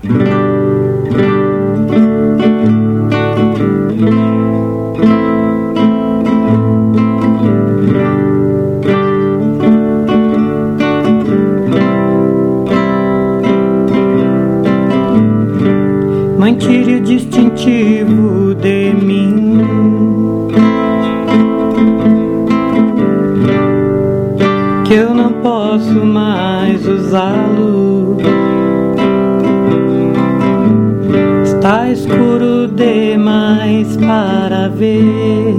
Mãe, tire o distintivo de mim, que eu não posso mais usá-lo. Está escuro demais para ver.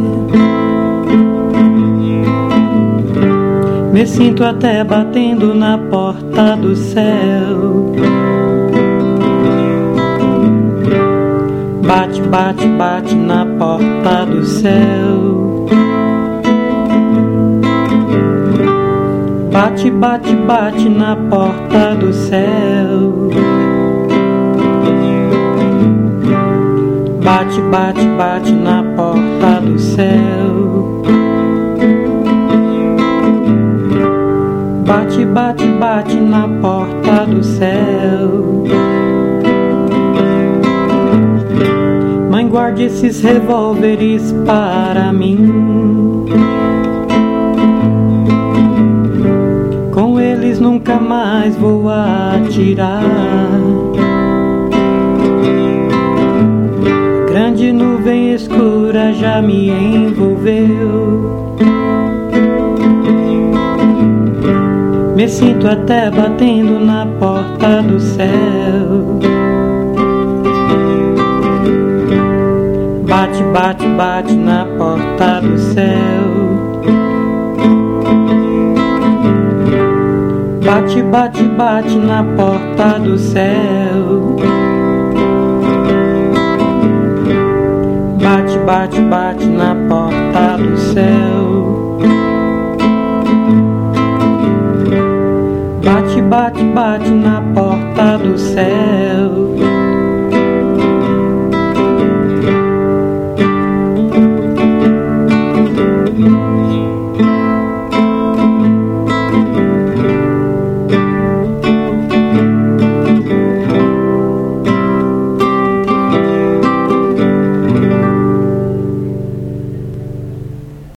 Me sinto até batendo na porta do céu. Bate, bate, bate na porta do céu. Bate, bate, bate na porta do céu. Bate, bate, bate na porta do céu. Bate, bate, bate na porta do céu. Mãe, guarde esses revólveres para mim. Com eles nunca mais vou atirar. Grande nuvem escura já me envolveu. Me sinto até batendo na porta do céu. Bate, bate, bate na porta do céu. Bate, bate, bate na porta do céu. Bate, bate, bate na porta do céu. Bate, bate, bate na porta do céu.